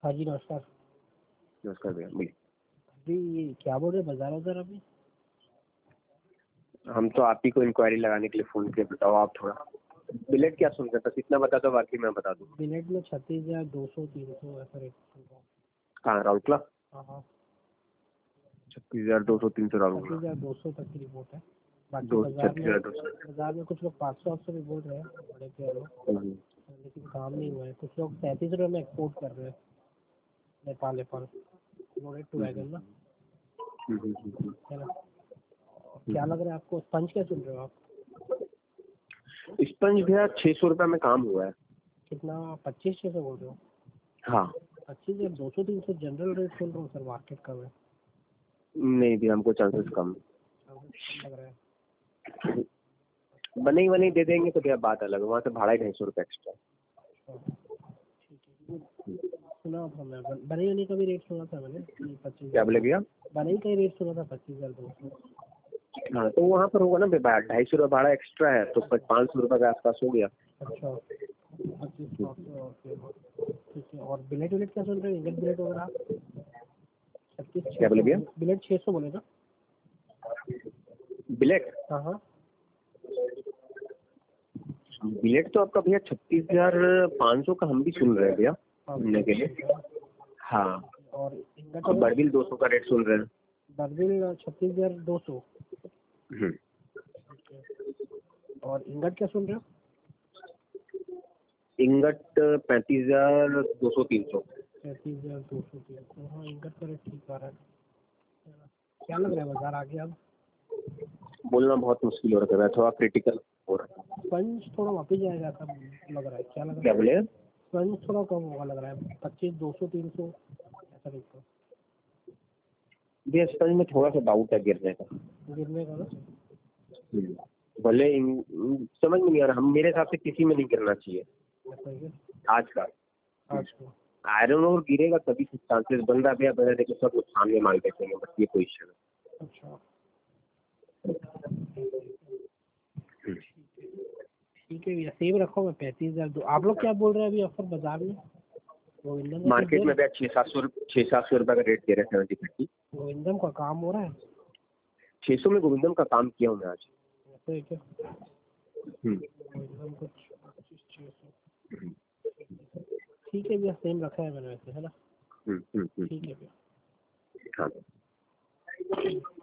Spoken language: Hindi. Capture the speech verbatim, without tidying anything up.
हाँ जी नमस्कार। नमस्कार भैया बोलिए। जी ये क्या बोल रहे बाजार उधर अभी? हम तो आप ही को इंक्वायरी लगाने के लिए फ़ोन किए, बताओ आप थोड़ा बिलेट क्या सुन रहे हैं, बस इतना बता दो बाकी मैं बता दूँ। बिलेट में छत्तीस हज़ार दो सौ तीन सौ ऐसा रेट चल रहा है। कहाँ राउरकेला? हाँ हाँ छत्तीस हज़ार दो सौ तीन सौ छत्तीस राउरकेला। हज़ार दो सौ तक की रिपोर्ट है। बाकी दो बाजार छत्तीस में हज़ार दो सौ। बाजार में कुछ लोग पाँच सौ आठ सौ भी बोल रहे हैं बड़े प्लेयर लोग, हम्म, लेकिन काम नहीं हुआ है। कुछ लोग सैंतीस रुपये में एक्सपोर्ट कर रहे हैं Nepal Nepal loaded two wagon ना, हम्म, हम्म, हम्म, है ना। क्या लग रहा है आपको? स्पंज क्या सुन रहे हो आप? स्पंज भैया छः सौ रुपये में काम हुआ है। कितना? पच्चीस छः सौ बोल रहे हो? हाँ पच्चीस हज़ार दो सौ तीन सौ जनरल रेट सुन रहा हूँ सर, मार्केट कम है। नहीं भी हमको चांसेस कम लग रहा है बने ही बने ही दे देंगे तो भैया बात अलग है, वहाँ से भाड़ा ही ढाई सौ रुपये एक्स्ट्रा। सुना था मैं, बने होने का भी रेट सुना था मैंने कि पच्चीस क्या बोले भैया? बने का ही रेट सुना था पच्चीस हज़ार दो सौ। हाँ तो वहाँ पर होगा ना भैया, ढाई सौ रुपये भाड़ा एक्स्ट्रा है तो पाँच सौ रुपये के आसपास हो गया। अच्छा पच्चीस सौ ठीक है। और बिलेट विलेट क्या सुन रहे हैं? इंगट बिलेट वगैरह छत्तीस क्या छः बोले सौ भैया? बिलेट छः सौ बोले ना? बिलेट हाँ हाँ बिलेट तो आपका भैया छत्तीस हजार पाँच सौ का हम भी सुन रहे हैं भैया सुनने के लिए। हाँ और इंगट और बर्बिल दो सौ का रेट सुन रहे हैं। बर्बिल छत्तीस हज़ार दो सौ हम्म, और इंगट क्या सुन रहे हो? इंगट पैंतीस हजार दो सौ तीन सौ। पैंतीस हज़ार दो सौ तीन सौ हाँ इंगट का रेट ठीक आ रहा है। क्या लग रहा है बाजार आगे अब? बोलना बहुत मुश्किल हो रहा है, थोड़ा क्रिटिकल हो रहा है। स्पंज थोड़ा वापस जाएगा ऐसा लग रहा है, क्या लग रहा क्या है? बोले? स्पंज थोड़ा कम होगा लग रहा है, पच्चीस दो सौ तीन सौ ऐसा रेट का भैया स्पंज में थोड़ा सा डाउट है गिरने का। गिरने का ना। हम्म, भले इन- समझ में नहीं आ रहा, हम मेरे हिसाब से किसी में नहीं गिरना चाहिए ऐसा ही है आज का। आज को। आयरन और गिरेगा तभी चांसेस बन रहा है भैया, बना देखो सब नुकसान में माल बेचेंगे, बस ये पोजिशन है। अच्छा ठीक है भैया, सेम रखो। मैं पैंतीस हज़ार दो। आप लोग क्या बोल रहे हैं अभी ऑफर बाजार में? गोविंदम का कुछ मार्केट दे में रहे? भैया छः सात सौ छः सात सौ रुपये का रेट दे रहे हैं सेवेंटी थर्टी। गोविंदम का काम हो रहा है छः सौ में गोविंदम का काम किया हूँ मैं आज। ऐसा है क्या? हम्म, गोविंदम का पच्चीस छः सौ ठीक है भैया, सेम रखा है मैंने वैसे, है ना। हम्म, हम्म, हम्म, ठीक है भैया। हाँ।